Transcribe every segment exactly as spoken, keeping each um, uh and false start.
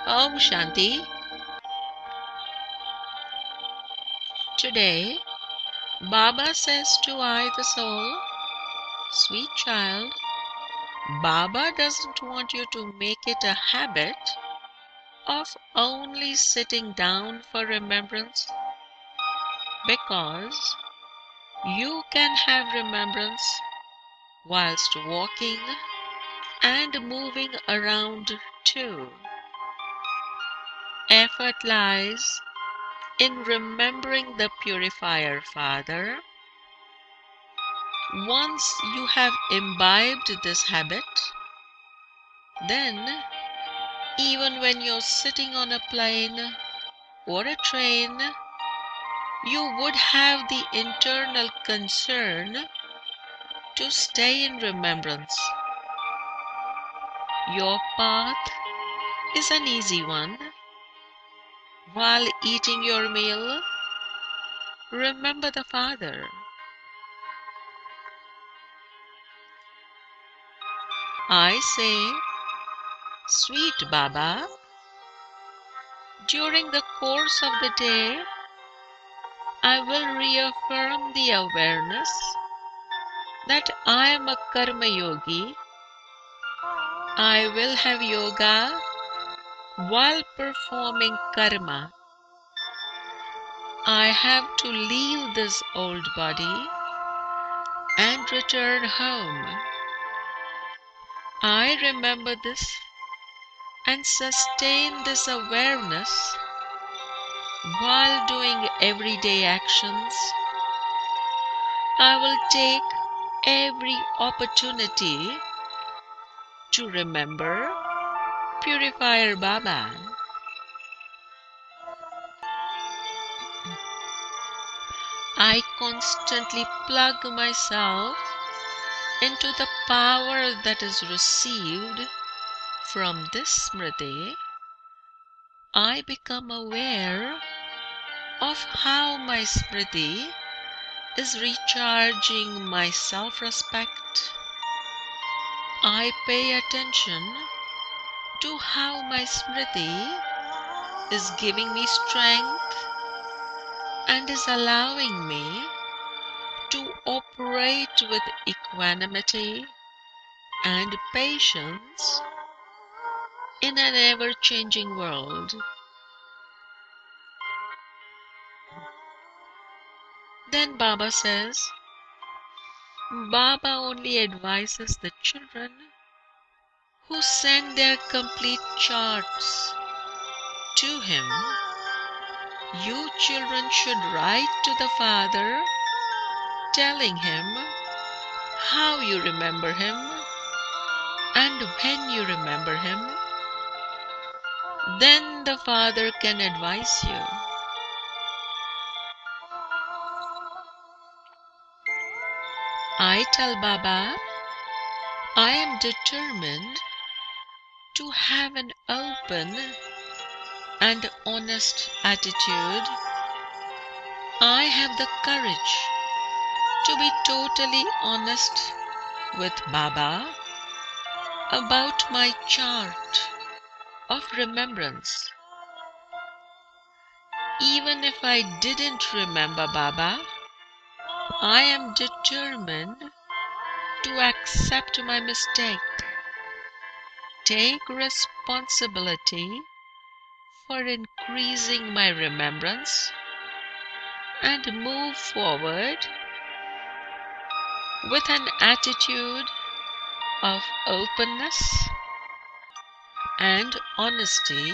Om Shanti. Today, Baba says to I, the soul, sweet child, Baba doesn't want you to make it a habit of only sitting down for remembrance, because you can have remembrance whilst walking and moving around too. Effort lies in remembering the Purifier Father. Once you have imbibed this habit, then even when you're sitting on a plane or a train, you would have the internal concern to stay in remembrance. Your path is an easy one. While eating your meal, remember the Father. I say, sweet Baba, during the course of the day, I will reaffirm the awareness that I am a Karma Yogi. I will have yoga while performing karma. I have to leave this old body and return home. I remember this and sustain this awareness while doing everyday actions. I will take every opportunity to remember Purifier Baba. I constantly plug myself into the power that is received from this Smriti. I become aware of how my Smriti is recharging my self-respect. I pay attention to how my Smriti is giving me strength and is allowing me to operate with equanimity and patience in an ever-changing world. Then Baba says, Baba only advises the children who send their complete charts to him. You children should write to the Father telling him how you remember him and when you remember him. Then the Father can advise you. I tell Baba, I am determined to have an open and honest attitude. I have the courage to be totally honest with Baba about my chart of remembrance. Even if I didn't remember Baba, I am determined to accept my mistake, take responsibility for increasing my remembrance, and move forward with an attitude of openness and honesty.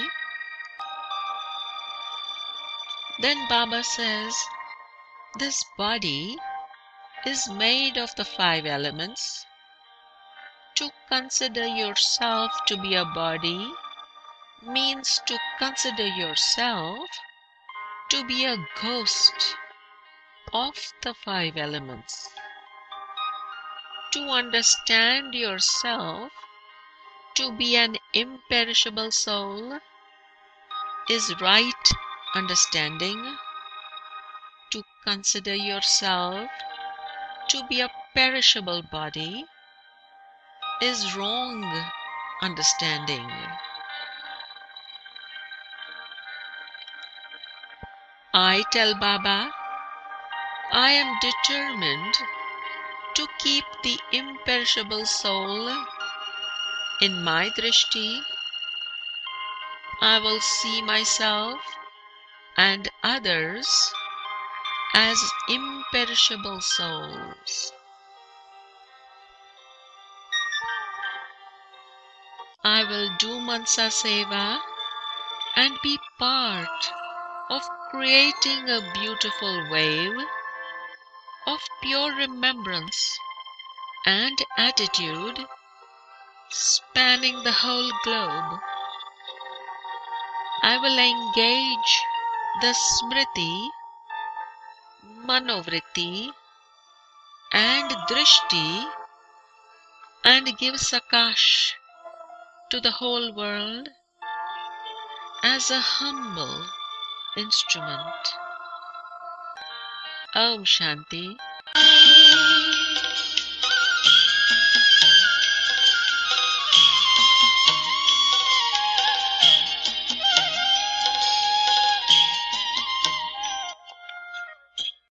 Then Baba says, this body is made of the five elements. To consider yourself to be a body means to consider yourself to be a ghost of the five elements. To understand yourself to be an imperishable soul is right understanding. To consider yourself to be a perishable body is wrong understanding. I tell Baba, I am determined to keep the imperishable soul. In my drishti, I will see myself and others as imperishable souls. I will do Mansa Seva and be part of creating a beautiful wave of pure remembrance and attitude spanning the whole globe. I will engage the Smriti, Manovritti and Drishti and give Sakash to the whole world as a humble instrument. Om Shanti.